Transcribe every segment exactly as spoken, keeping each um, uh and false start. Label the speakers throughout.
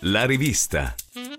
Speaker 1: La rivista.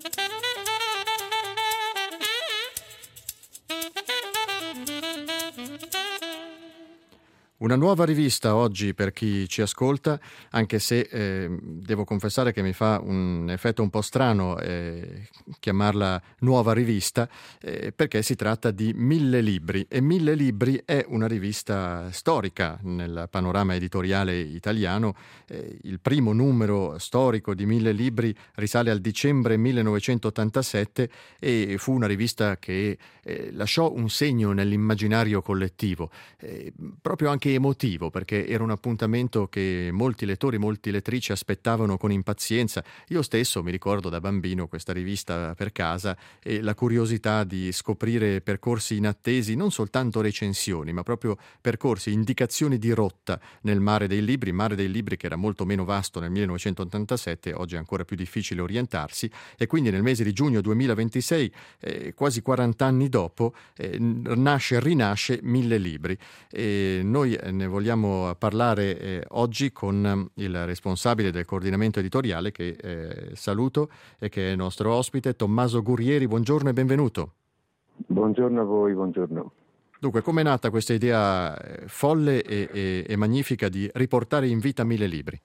Speaker 2: Una nuova rivista oggi per chi ci ascolta, anche se eh, devo confessare che mi fa un effetto un po' strano eh, chiamarla nuova rivista, eh, perché si tratta di Mille Libri, e Mille Libri è una rivista storica nel panorama editoriale italiano. Eh, il primo numero storico di Mille Libri risale al dicembre millenovecentottantasette e fu una rivista che eh, lasciò un segno nell'immaginario collettivo, eh, proprio anche emotivo, perché era un appuntamento che molti lettori, molti lettrici aspettavano con impazienza. Io stesso mi ricordo da bambino questa rivista per casa e la curiosità di scoprire percorsi inattesi, non soltanto recensioni, ma proprio percorsi, indicazioni di rotta nel mare dei libri, mare dei libri che era molto meno vasto nel millenovecentottantasette, oggi è ancora più difficile orientarsi, e quindi nel mese di giugno duemilaventisei, eh, quasi quaranta anni dopo, eh, nasce, rinasce Mille Libri. E noi ne vogliamo parlare eh, oggi con il responsabile del coordinamento editoriale, che eh, saluto e che è nostro ospite, Tommaso Gurrieri. Buongiorno e benvenuto.
Speaker 3: Buongiorno a voi, buongiorno.
Speaker 2: Dunque, com'è nata questa idea folle e, e, e magnifica di riportare in vita Mille Libri?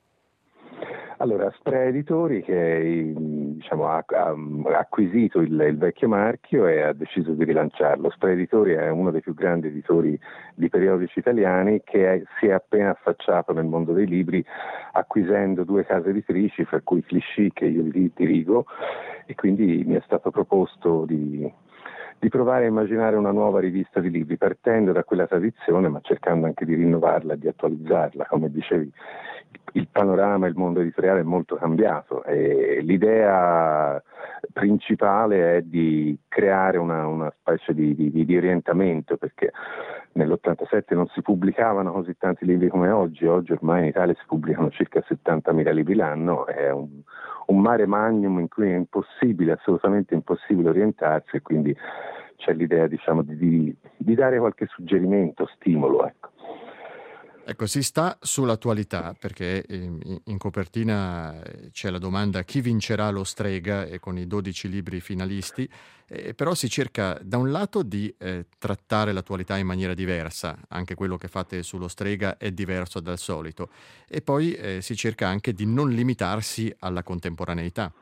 Speaker 3: Allora, Sprea Editori, che diciamo, ha, ha acquisito il, il vecchio marchio e ha deciso di rilanciarlo. Sprea Editori è uno dei più grandi editori di periodici italiani che è, si è appena affacciato nel mondo dei libri, acquisendo due case editrici, fra cui Clichy, che io dirigo, e quindi mi è stato proposto di... di provare a immaginare una nuova rivista di libri, partendo da quella tradizione, ma cercando anche di rinnovarla, di attualizzarla. Come dicevi, il panorama, il mondo editoriale è molto cambiato e l'idea principale è di creare una, una specie di, di, di orientamento, perché nell'ottantasette non si pubblicavano così tanti libri come oggi. Oggi ormai in Italia si pubblicano circa settantamila libri l'anno, è un, un mare magnum in cui è impossibile, assolutamente impossibile orientarsi, e quindi c'è l'idea, diciamo, di, di, di dare qualche suggerimento, stimolo, ecco.
Speaker 2: Ecco, si sta sull'attualità, perché in, in copertina c'è la domanda: chi vincerà lo Strega, e con i dodici libri finalisti, eh, però si cerca da un lato di eh, trattare l'attualità in maniera diversa, anche quello che fate sullo Strega è diverso dal solito, e poi eh, si cerca anche di non limitarsi alla contemporaneità.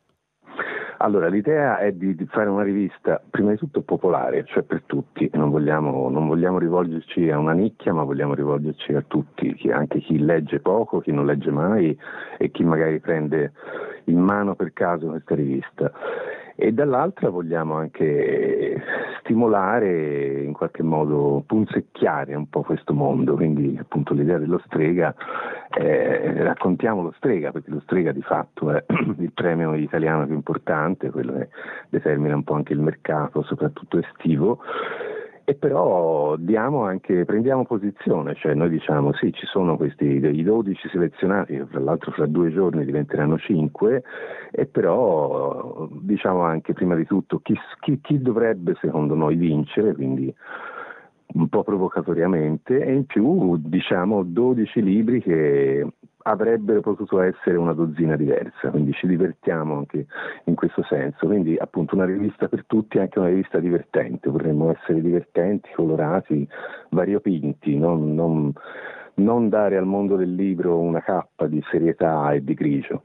Speaker 3: Allora, l'idea è di, di fare una rivista prima di tutto popolare, cioè per tutti. Non vogliamo, non vogliamo rivolgerci a una nicchia, ma vogliamo rivolgerci a tutti, chi, anche chi legge poco, chi non legge mai e chi magari prende in mano per caso questa rivista. E dall'altra vogliamo anche stimolare, in qualche modo punzecchiare un po' questo mondo, quindi appunto l'idea dello Strega, eh, raccontiamo lo Strega, perché lo Strega di fatto è il premio italiano più importante, quello che determina un po' anche il mercato, soprattutto estivo. E però diamo anche, prendiamo posizione, cioè noi diciamo sì, ci sono questi dei dodici selezionati, che fra l'altro fra due giorni diventeranno cinque, e però diciamo anche prima di tutto chi, chi, chi dovrebbe secondo noi vincere, quindi un po' provocatoriamente, e in più diciamo dodici libri che avrebbero potuto essere una dozzina diversa, quindi ci divertiamo anche in questo senso. Quindi appunto una rivista per tutti, anche una rivista divertente, vorremmo essere divertenti, colorati, variopinti, non, non, non dare al mondo del libro una cappa di serietà e di grigio.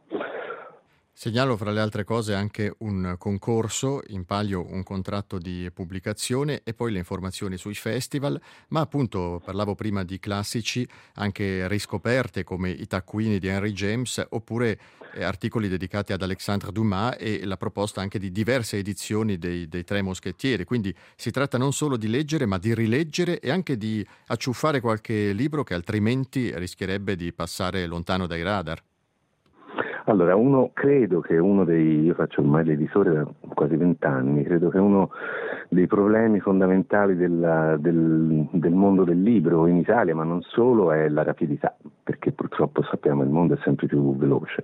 Speaker 2: Segnalo fra le altre cose anche un concorso, in palio un contratto di pubblicazione e poi le informazioni sui festival, ma appunto parlavo prima di classici, anche riscoperte come I taccuini di Henry James, oppure eh, articoli dedicati ad Alexandre Dumas, e la proposta anche di diverse edizioni dei, dei Tre Moschettieri. Quindi si tratta non solo di leggere, ma di rileggere e anche di acciuffare qualche libro che altrimenti rischierebbe di passare lontano dai radar.
Speaker 3: Allora, uno credo che uno dei, io faccio ormai l'editore da quasi vent'anni, credo che uno dei problemi fondamentali della, del, del mondo del libro in Italia, ma non solo, è la rapidità, perché purtroppo sappiamo il mondo è sempre più veloce.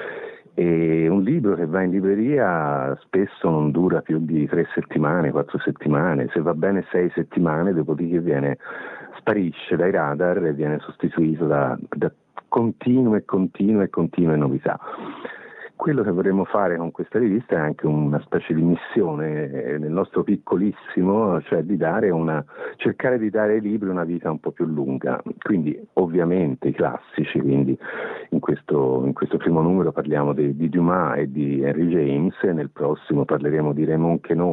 Speaker 3: E un libro che va in libreria spesso non dura più di tre settimane, quattro settimane, se va bene sei settimane, dopodiché viene, sparisce dai radar e viene sostituito da, da continue, continue e continue novità. quello che vorremmo fare con questa rivista è anche una specie di missione eh, nel nostro piccolissimo, cioè di dare una, cercare di dare ai libri una vita un po' più lunga, quindi ovviamente i classici, quindi in questo, in questo primo numero parliamo di, di Dumas e di Henry James, e nel prossimo parleremo di Raymond Queneau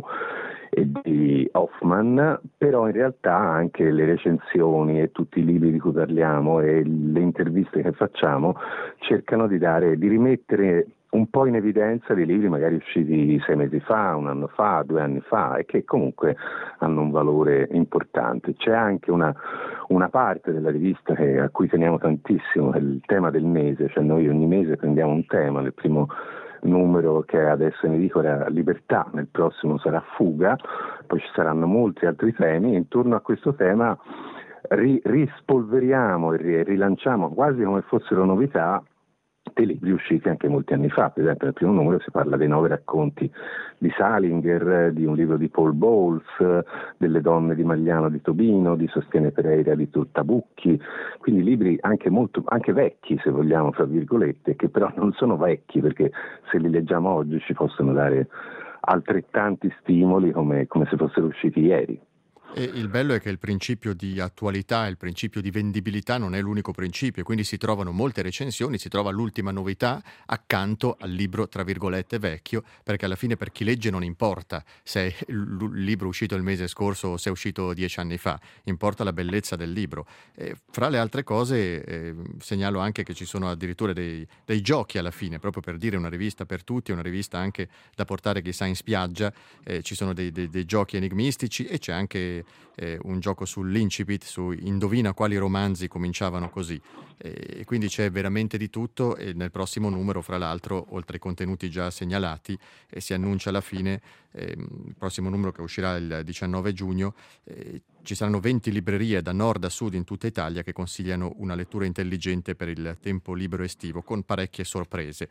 Speaker 3: e di Hoffman, però in realtà anche le recensioni e tutti i libri di cui parliamo e le interviste che facciamo cercano di dare, di rimettere un po' in evidenza dei libri magari usciti sei mesi fa, un anno fa, due anni fa, e che comunque hanno un valore importante. C'è anche una, una parte della rivista che, a cui teniamo tantissimo, è il tema del mese, cioè noi ogni mese prendiamo un tema. Nel primo numero, che adesso ne dico, era libertà, nel prossimo sarà fuga, poi ci saranno molti altri temi, e intorno a questo tema ri, rispolveriamo e rilanciamo quasi come fossero novità dei libri usciti anche molti anni fa. Per esempio nel primo numero si parla dei nove racconti di Salinger, di un libro di Paul Bowles, delle donne di Magliano di Tobino, di Sostiene Pereira di Turtabucchi, quindi libri anche molto anche vecchi, se vogliamo, fra virgolette, che però non sono vecchi, perché se li leggiamo oggi ci possono dare altrettanti stimoli come, come se fossero usciti ieri.
Speaker 2: E il bello è che il principio di attualità, il principio di vendibilità non è l'unico principio, quindi si trovano molte recensioni, si trova l'ultima novità accanto al libro tra virgolette vecchio, perché alla fine per chi legge non importa se è il libro uscito il mese scorso o se è uscito dieci anni fa, importa la bellezza del libro. E fra le altre cose eh, segnalo anche che ci sono addirittura dei, dei giochi alla fine, proprio per dire una rivista per tutti, una rivista anche da portare chissà in spiaggia, eh, ci sono dei, dei, dei giochi enigmistici, e c'è anche Eh, un gioco sull'incipit, su indovina quali romanzi cominciavano così, e quindi c'è veramente di tutto. E nel prossimo numero, fra l'altro, oltre ai contenuti già segnalati, eh, si annuncia alla fine, eh, il prossimo numero che uscirà il diciannove giugno, eh, ci saranno venti librerie da nord a sud in tutta Italia che consigliano una lettura intelligente per il tempo libero estivo, con parecchie sorprese.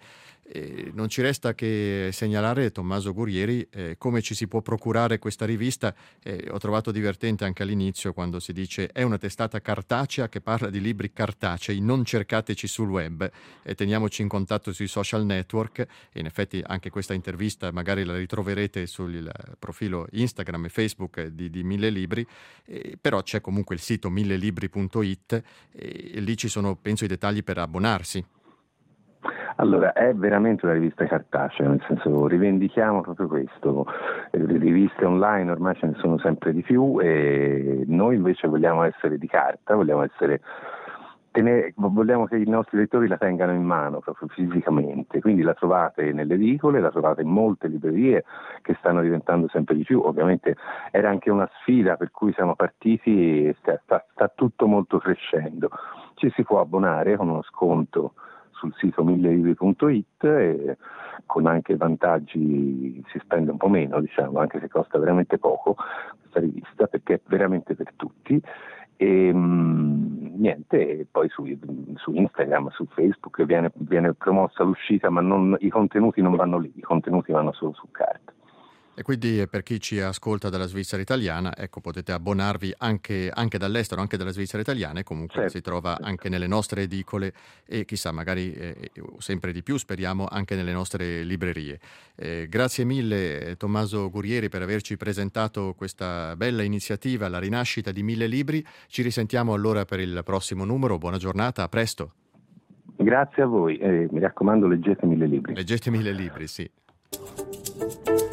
Speaker 2: E non ci resta che segnalare, Tommaso Guerrieri, eh, come ci si può procurare questa rivista. Eh, ho trovato divertente anche all'inizio quando si dice è una testata cartacea che parla di libri cartacei, non cercateci sul web, e teniamoci in contatto sui social network. E in effetti anche questa intervista magari la ritroverete sul profilo Instagram e Facebook di, di Mille Libri, eh, però c'è comunque il sito mille libri punto it, e, e lì ci sono, penso, i dettagli per abbonarsi.
Speaker 3: Allora, è veramente una rivista cartacea, nel senso, rivendichiamo proprio questo. Le riviste online ormai ce ne sono sempre di più, e noi invece vogliamo essere di carta, vogliamo essere tenere, vogliamo che i nostri lettori la tengano in mano proprio fisicamente, quindi la trovate nelle edicole, la trovate in molte librerie che stanno diventando sempre di più. Ovviamente era anche una sfida per cui siamo partiti, e sta, sta, sta tutto molto crescendo. Ci si può abbonare con uno sconto sul sito mille libri punto it, e con anche vantaggi si spende un po' meno, diciamo, anche se costa veramente poco questa rivista, perché è veramente per tutti. E mh, niente, e poi su, su Instagram, su Facebook viene, viene promossa l'uscita, ma non, i contenuti non vanno lì, i contenuti vanno solo su carta.
Speaker 2: E quindi per chi ci ascolta dalla Svizzera italiana, ecco, potete abbonarvi anche, anche dall'estero, anche dalla Svizzera italiana, e comunque certo, si trova certo. anche nelle nostre edicole, e chissà, magari eh, sempre di più, speriamo, anche nelle nostre librerie. Eh, grazie mille Tommaso Guerrieri per averci presentato questa bella iniziativa, la rinascita di Mille Libri. Ci risentiamo allora per il prossimo numero. Buona giornata, a presto.
Speaker 3: Grazie a voi, eh, mi raccomando, leggete Mille Libri.
Speaker 2: Leggete Mille Libri, sì.